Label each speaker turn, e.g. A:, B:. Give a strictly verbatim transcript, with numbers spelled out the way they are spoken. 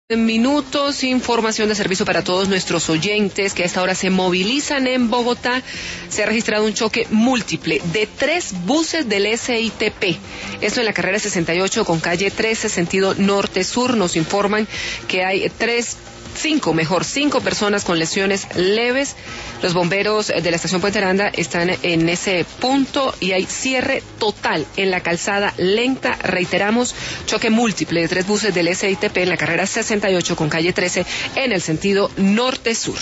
A: Minutos, información de servicio para todos nuestros oyentes que a esta hora se movilizan en Bogotá. Se ha registrado un choque múltiple de tres buses del S I T P. Esto en la carrera sesenta y ocho con calle trece, sentido norte-sur. Nos informan que hay tres, cinco, mejor, cinco personas con lesiones leves. Los bomberos de la estación Puente Aranda están en ese punto y hay cierre total en la calzada lenta. Reiteramos, choque múltiple de tres buses del S I T P en la carrera sesenta y ocho con calle trece en el sentido norte-sur.